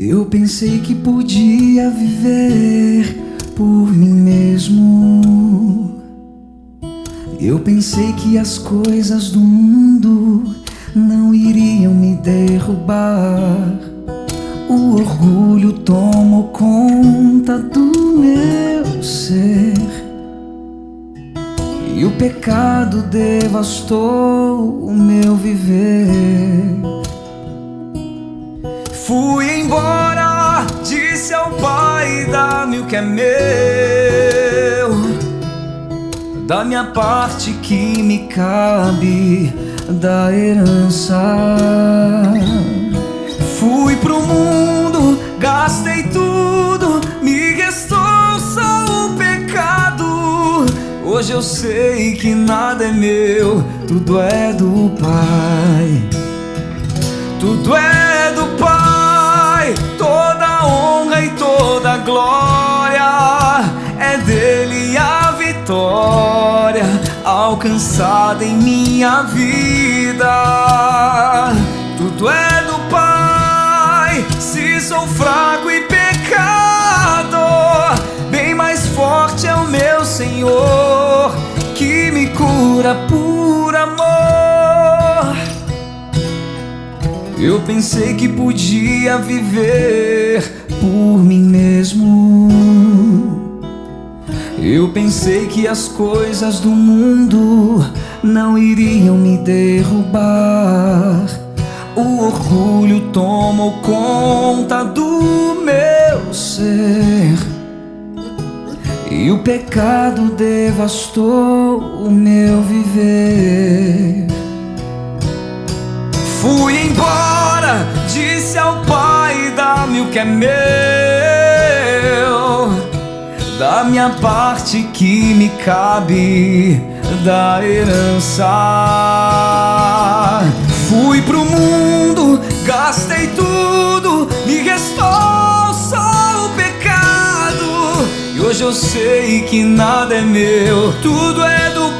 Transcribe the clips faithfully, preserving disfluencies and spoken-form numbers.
Eu pensei que podia viver por mim mesmo. Eu pensei que as coisas do mundo não iriam me derrubar. O orgulho tomou conta do meu ser e o pecado devastou o meu viver. Fui embora, disse ao Pai: dá-me o que é meu, da minha parte que me cabe da herança. Fui pro mundo, gastei tudo, me restou só o pecado. Hoje eu sei que nada é meu, tudo é do Pai. Tudo é do Pai, toda honra e toda glória é dele a vitória alcançada em minha vida. Tudo é do Pai, se sou fraco e pecador, bem mais forte é o meu Senhor, que me cura por amor. Eu pensei que podia viver por mim mesmo. Eu pensei que as coisas do mundo não iriam me derrubar. O orgulho tomou conta do meu ser e o pecado devastou o meu viver. Fui embora, disse ao Pai: dá-me o que é meu, da minha parte que me cabe da herança. Fui pro mundo, gastei tudo, me restou só o pecado. E hoje eu sei que nada é meu, tudo é do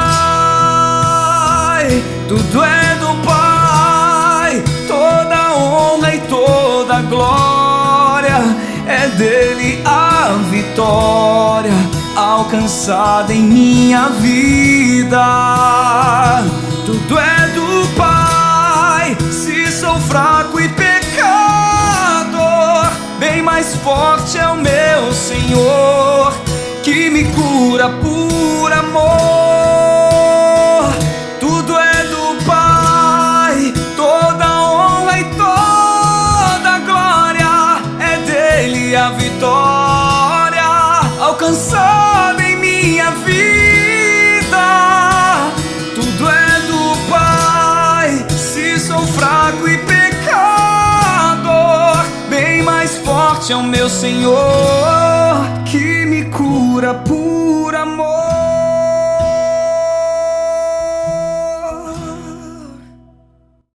Pai. Tudo é do Pai, toda honra e toda glória é dele a vitória alcançada em minha vida. Tudo é do Pai, se sou fraco e pecador, bem mais forte é o meu Senhor, que me cura por amor. Tudo é do Pai, toda honra e toda glória é dele a vitória alcançada em minha vida. Tudo é do Pai, se sou fraco e pecador, bem mais forte é o meu Senhor, que me cura por amor.